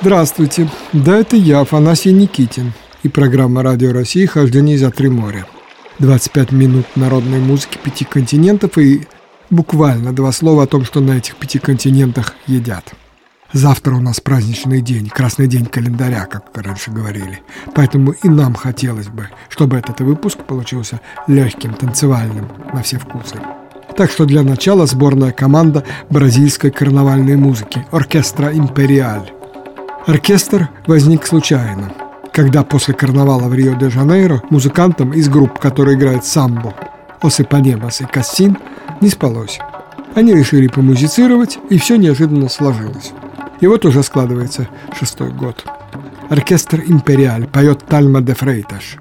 Здравствуйте, да, это я, Афанасий Никитин, и программа «Радио России. Хождение за три моря». 25 минут народной музыки 5 континентов и буквально 2 слова о том, что на этих 5 континентах едят. Завтра у нас праздничный день, красный день календаря, как раньше говорили. Поэтому и нам хотелось бы, чтобы этот выпуск получился легким, танцевальным на все вкусы. Так что для начала сборная команда бразильской карнавальной музыки «Оркестра Империаль». Оркестр возник случайно, когда после карнавала в Рио-де-Жанейро музыкантам из групп, которые играют самбо, Os Ipanema и Кассин, не спалось. Они решили помузицировать, и все неожиданно сложилось. И вот уже складывается 6-й год. Оркестр «Империаль» поет «Тальма де Фрейташ».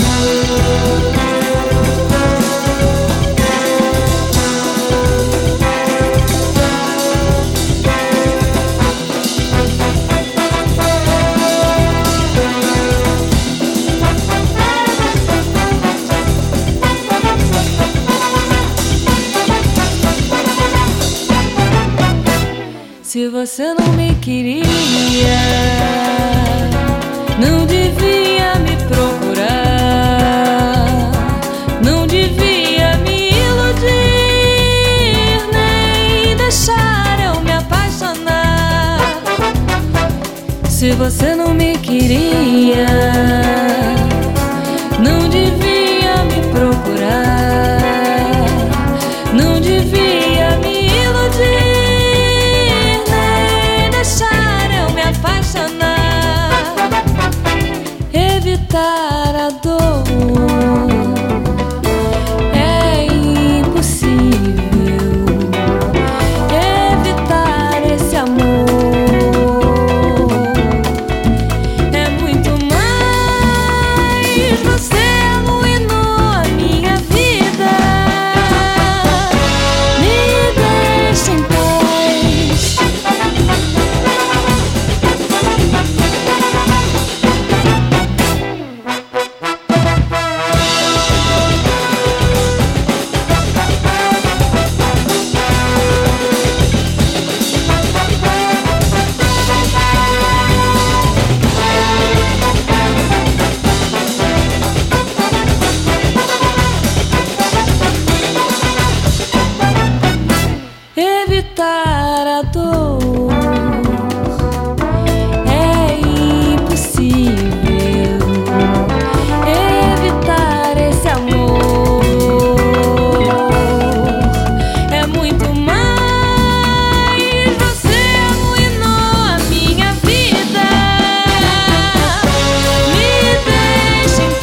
Se você não me queria, não devia me procurar, não devia me iludir, nem deixar eu me apaixonar. Se você não me queria, não devia me procurar, não devia me iludir, evitar a dor é impossível, evitar esse amor é muito mais. Você arruinou a minha vida, me deixa em paz. Evitar a dor é impossível, evitar esse amor é muito mais. Você arruinou a minha vida, me deixa em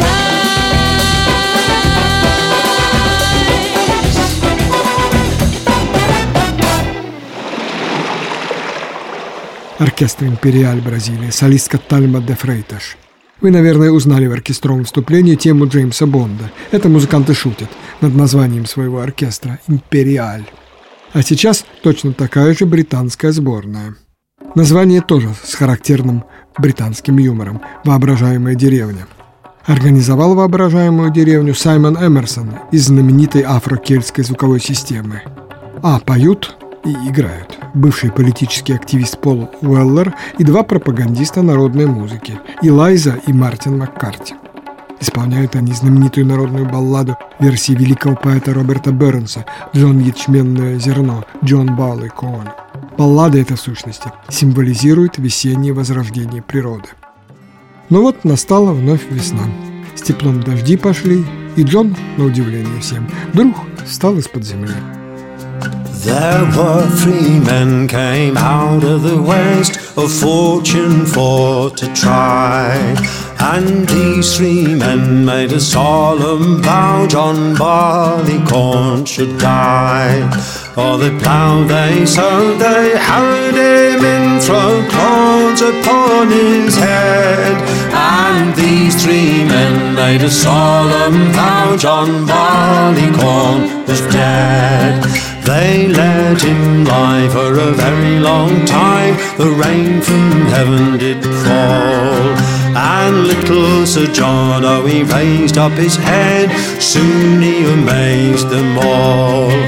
Оркестр «Империаль» Бразилия, солистка Тальма де Фрейташ. Вы, наверное, узнали в оркестровом вступлении тему Джеймса Бонда. Это музыканты шутят над названием своего оркестра «Империаль». А сейчас точно такая же британская сборная. Название тоже с характерным британским юмором «Воображаемая деревня». Организовал воображаемую деревню Саймон Эмерсон из знаменитой афро-кельтской звуковой системы. А поют и играют бывший политический активист Пол Уэллер и 2 пропагандиста народной музыки – Элайза и Мартин Маккарти. Исполняют они знаменитую народную балладу версии великого поэта Роберта Бернса «Джон Ячменное зерно» Джон Барлейкорн. Баллада эта, в сущности, символизирует весеннее возрождение природы. Но вот настала вновь весна. С теплом дожди пошли, и Джон, на удивление всем, вдруг встал из-под земли. There were 3 men came out of the west, of fortune for to try. And these 3 men made a solemn vow John Barleycorn should die. For they ploughed, they sowed, they harrowed him in, throw clods upon his head. And these 3 men made a solemn vow John Barleycorn was dead. They let him lie for a very long time. The rain from heaven did fall, and little Sir John, oh, he raised up his head. Soon he amazed them all.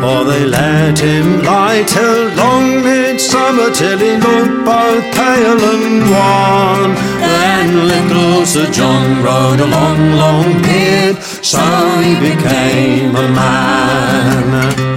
or they let him lie till long midsummer, till he looked both pale and wan. Then little Sir John rode a long, long beard, so he became a man.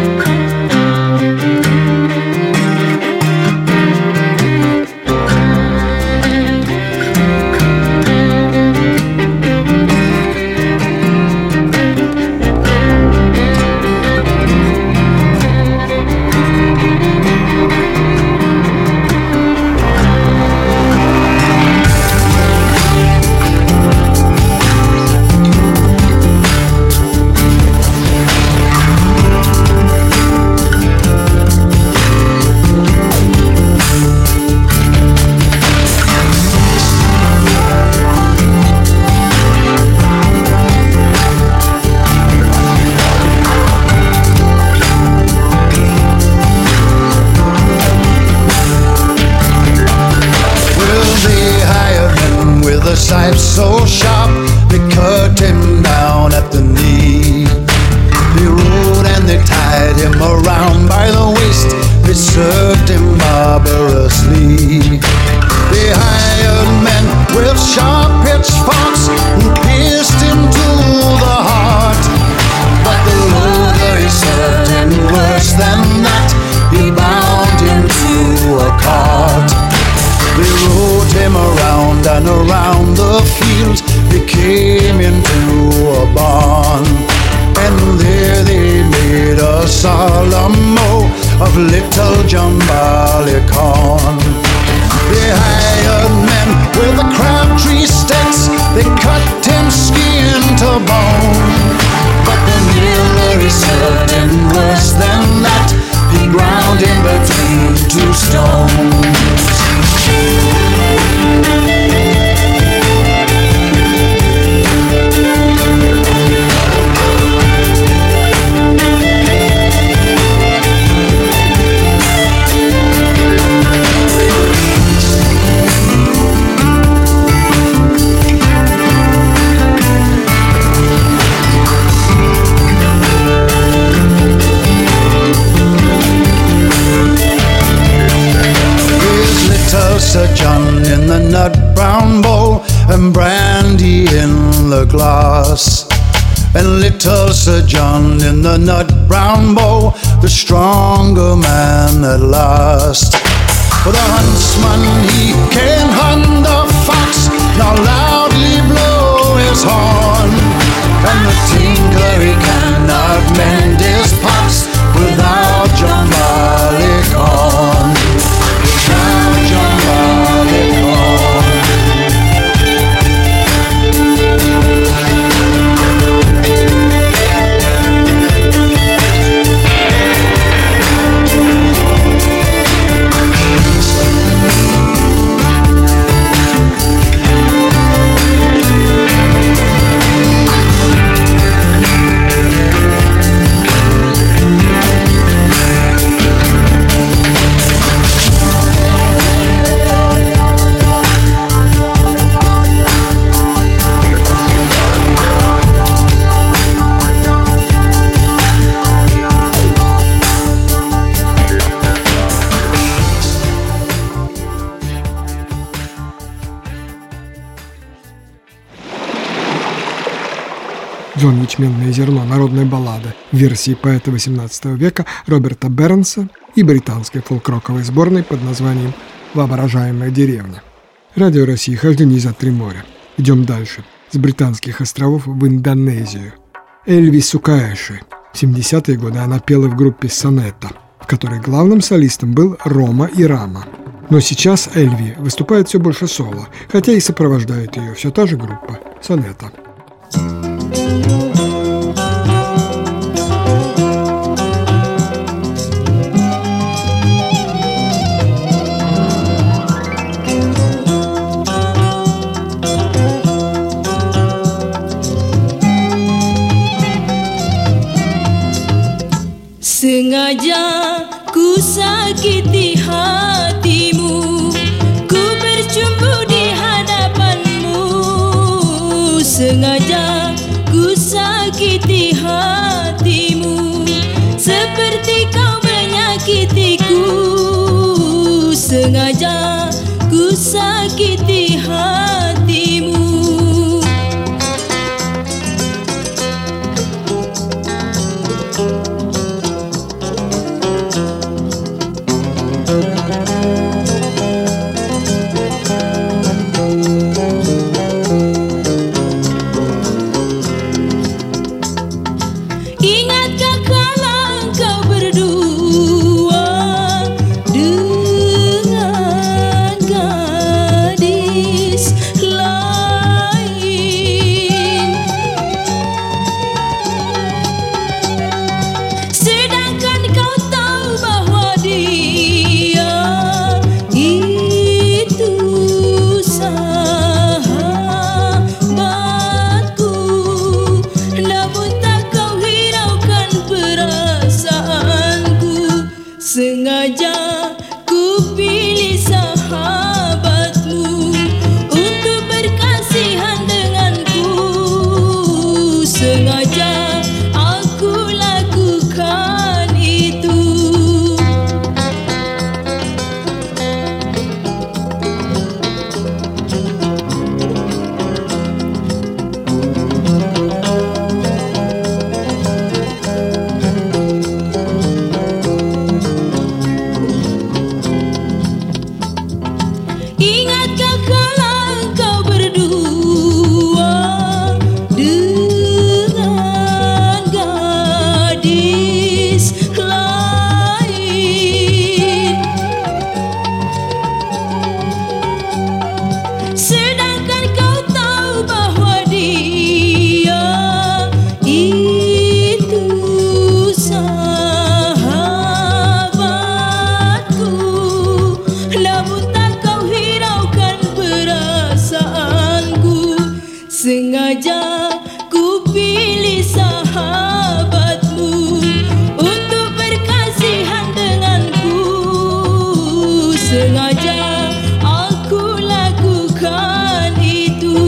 Scythe so sharp, they cut him down at the knee. They rode and they tied him around by the waist, they served him barbarously. They hired men with sharp pitchforks who pierced him to the heart. But the longer he served him, worse than that, he bound him to a cart. They rode him around and around the fields, they came into a barn, and there they made a solemn oath of little John Barleycorn. They hired men with the crabtree sticks, they cut him skin to bone. But the nearer he served him, worse than that, he ground him between two stones. Sir John in the nut brown bowl, and brandy in the glass. And little Sir John in the nut brown bowl, the stronger man at last. For the huntsman, he can hunt the fox, now loudly blow his horn. And the tinker, he cannot mend his pots without John Barleycorn. Without John Barleycorn. Джон Ячменное зерно, народная баллада в версии поэта XVIII века Роберта Бернса и британской фолк-роковой сборной под названием «Воображаемая деревня». Радио России, хождение за три моря. Идем дальше, с британских островов в Индонезию. Эльви Сукаэши. В 70-е годы она пела в группе «Сонета», в которой главным солистом был Рома Ирама. Но сейчас Эльви выступает все больше соло, хотя и сопровождает ее все та же группа «Сонета». Sengaja ku sakiti hatimu, ku bercumbu di hadapanmu. Sengaja ku sakiti hatimu, sengaja ku sakiti hatimu. Ingatkah kala kau berdua dengan gadis lain, sedangkan kau tahu bahwa dia itu sahabatku. Namun tak kau hiraukan perasaanku, sengaja ku pilih sahabatmu untuk berkasihan denganku. Sengaja aku lakukan itu. Ingatkah kala kau berdua dengan gadis lain, sedangkan kau tahu bahwa dia itu sahabatku. Namun tak kau hiraukan perasaanku, sengaja ku pilih sahabatmu untuk berkasihan denganku. Sengaja aku lakukan itu.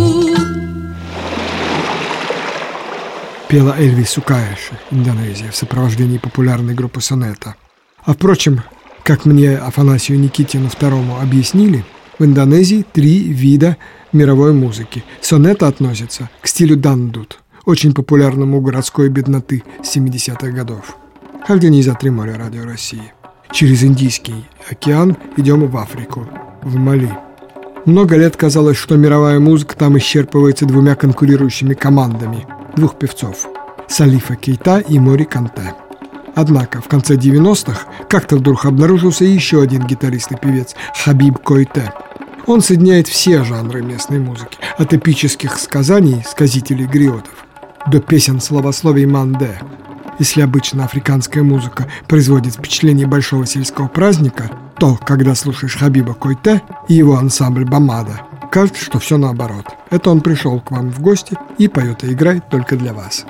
Пела Эльвис Сукаеши, Индонезия, в сопровождении популярной группы Сонета. А впрочем, как мне Афанасию Никитину II объяснили, в Индонезии 3 вида мировой музыки. Сонета относится к стилю дандут, очень популярному у городской бедноты с 70-х годов. Евгений Тримоля, Радио России. Через Индийский океан идем в Африку, в Мали. Много лет казалось, что мировая музыка там исчерпывается 2 конкурирующими командами, 2 певцов – Салифа Кейта и Мори Канте. Однако в конце 90-х как-то вдруг обнаружился еще один гитарист и певец – Хабиб Койте. Он соединяет все жанры местной музыки, от эпических сказаний, сказителей гриотов, до песен словословий манде. Если обычно африканская музыка производит впечатление большого сельского праздника, то, когда слушаешь Хабиба Койте и его ансамбль Бамада, кажется, что все наоборот. Это он пришел к вам в гости и поет и играет только для вас.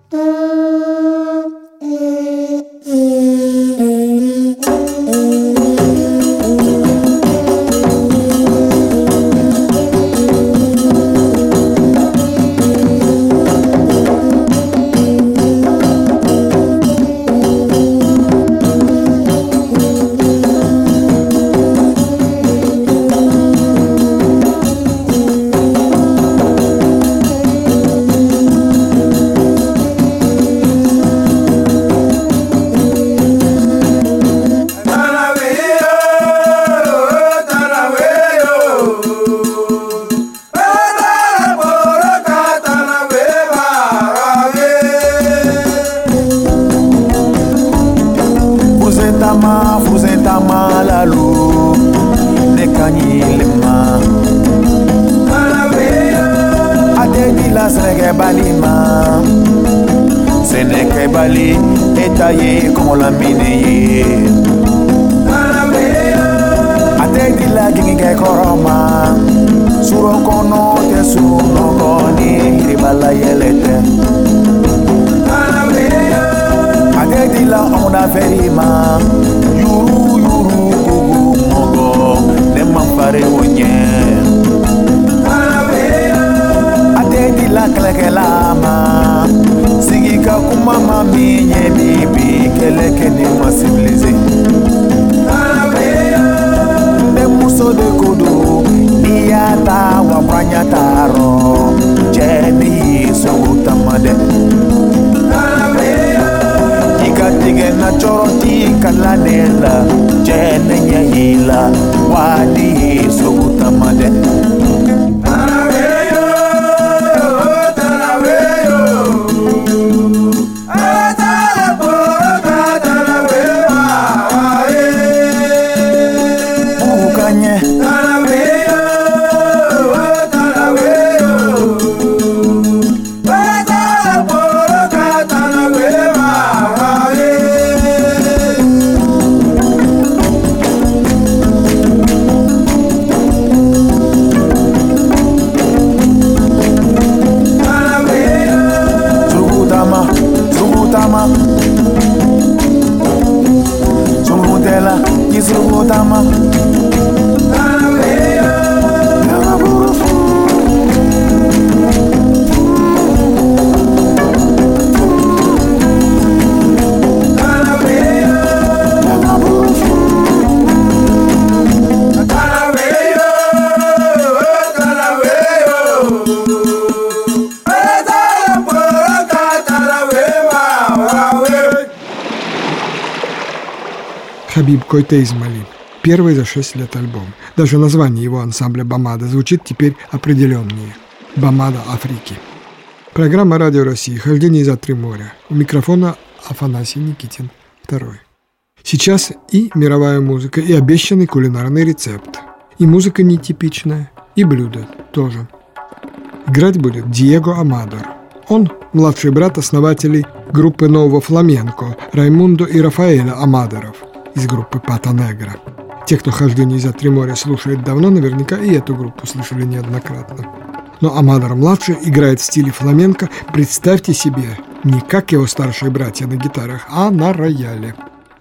Bali, etaye como la mine. Ateti la ginge koroma, suro kono te suno koni ribala yelete. Ateti la ona ferima, yuru yuru gugu mogo, ne mampare onye. Ateti la klekelama, sigika kumama minye bibi keleke ni ma civilisé. so de kudu niyata wa branyataro jeni so tamade ikatige na choroti kalanela jeni nyehila wadi so tamade Хабиб Койта Измали. Первый за 6 лет альбом. Даже название его ансамбля «Бамада» звучит теперь определеннее. «Бамада Африки». Программа «Радио России. Хождение за 3 моря». У микрофона Афанасий Никитин, 2. Сейчас и мировая музыка, и обещанный кулинарный рецепт. И музыка нетипичная, и блюдо тоже. Играть будет Диего Амадор. Он младший брат основателей группы нового фламенко Раймундо и Рафаэля Амадоров из группы Пата Негра. Те, кто «Хождение за 3 моря» слушает давно, наверняка и эту группу слышали неоднократно. Но Амадор-младший играет в стиле фламенко, представьте себе, не как его старшие братья на гитарах, а на рояле.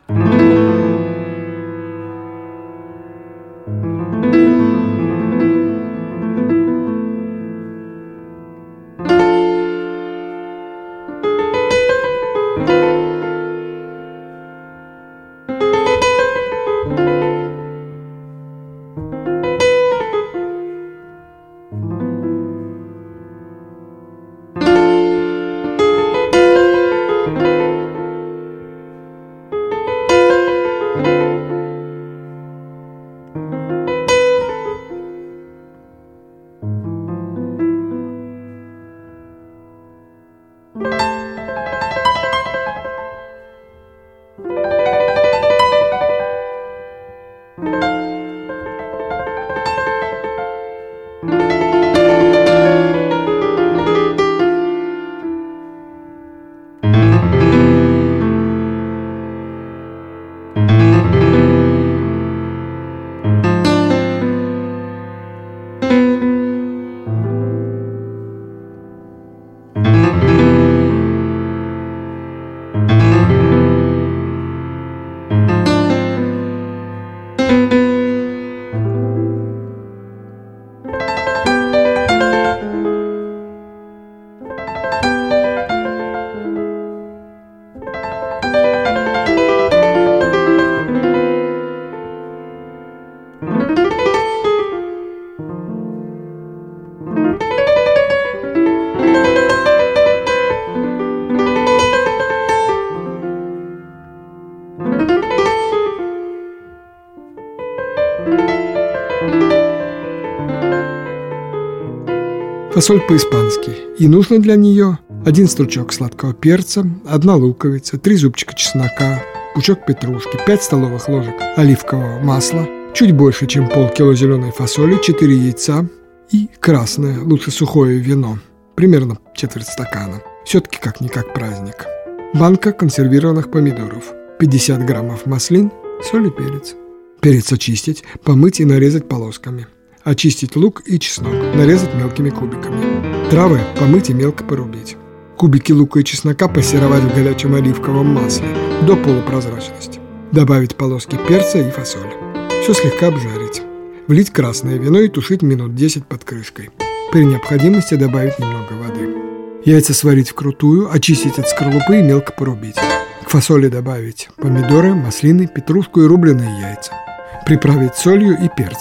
Фасоль по-испански. И нужно для нее 1 стручок сладкого перца, 1 луковица, 3 зубчика чеснока, пучок петрушки, 5 столовых ложек оливкового масла, чуть больше, чем полкило зеленой фасоли, 4 яйца и красное, лучше сухое вино, примерно четверть стакана. Все-таки как-никак праздник. Банка консервированных помидоров, 50 граммов маслин, соль и перец. Перец очистить, помыть и нарезать полосками. Очистить лук и чеснок, нарезать мелкими кубиками. Травы помыть и мелко порубить. Кубики лука и чеснока пассеровать в горячем оливковом масле до полупрозрачности. Добавить полоски перца и фасоли. Все слегка обжарить. Влить красное вино и тушить минут 10 под крышкой. При необходимости добавить немного воды. Яйца сварить вкрутую, очистить от скорлупы и мелко порубить. К фасоли добавить помидоры, маслины, петрушку и рубленые яйца. Приправить солью и перцем.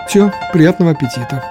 Все, приятного аппетита.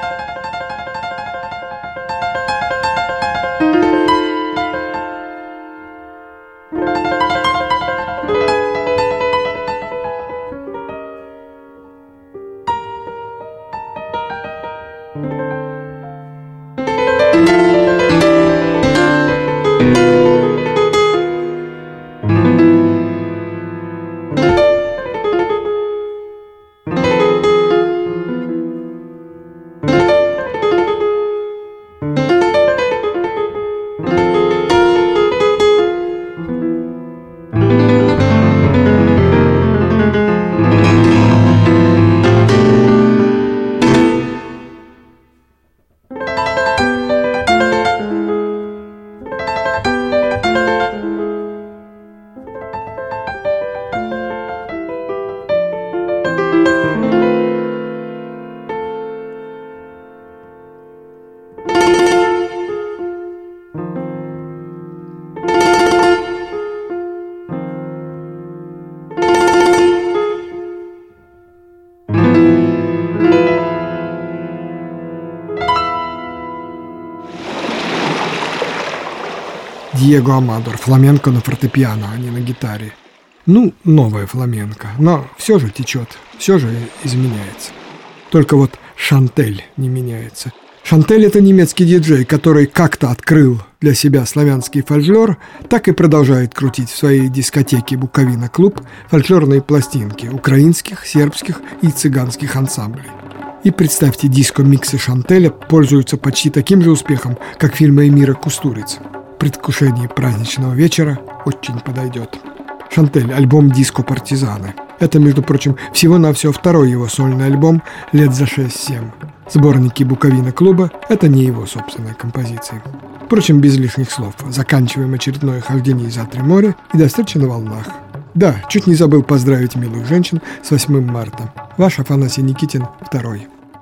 Диего Амадор, фламенко на фортепиано, а не на гитаре. Ну, новая фламенко, но все же течет, все же изменяется. Только вот Шантель не меняется. Шантель — это немецкий диджей, который как-то открыл для себя славянский фольклор, так и продолжает крутить в своей дискотеке «Буковина Клуб» фольклорные пластинки украинских, сербских и цыганских ансамблей. И представьте, диско-миксы Шантеля пользуются почти таким же успехом, как фильмы Эмира Кустурицы. В предвкушении праздничного вечера очень подойдет. Шантель, альбом «Диско Партизаны». Это, между прочим, всего-навсего второй его сольный альбом лет за 6-7. Сборники «Буковина Клуба» — это не его собственная композиция. Впрочем, без лишних слов. Заканчиваем очередное хождение за 3 моря и до встречи на волнах. Да, чуть не забыл поздравить милых женщин с 8 марта. Ваш Афанасий Никитин, 2.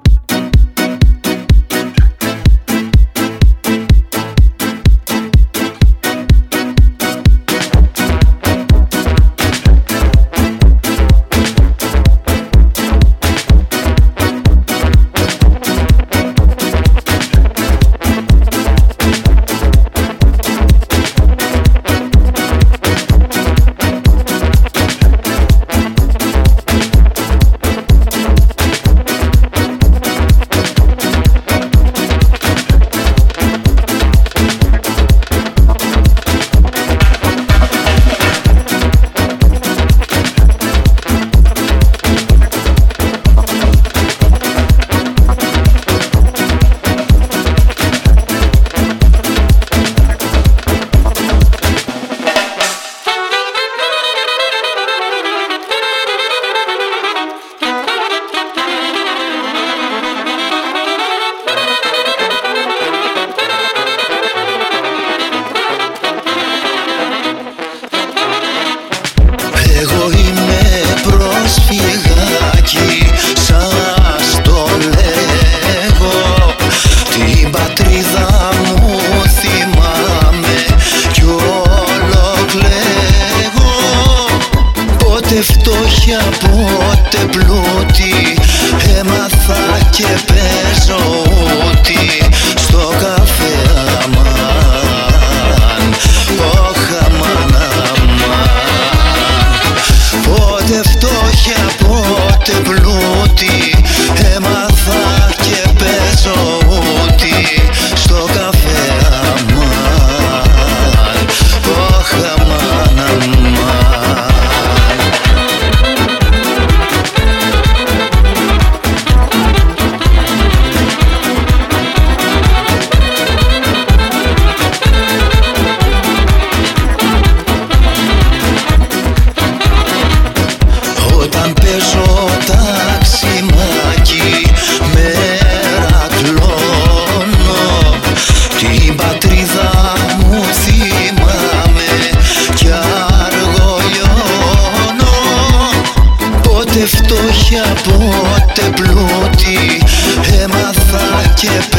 φτώχεια πότε πλούτη, έμαθα και παίζω ούτι στο καφέ αμάν, όχ αμάν αμάν. Πότε φτώχεια πότε πλούτη, έμαθα και παίζω ούτι στο καφέ αμάν, όχ αμάν αμάν. Όταν παίζω ταξιμάκι μέρα κλώνω, την πατρίδα μου θυμάμαι κι αργολιώνω. Πότε φτώχεια πότε πλούτη, έμαθα και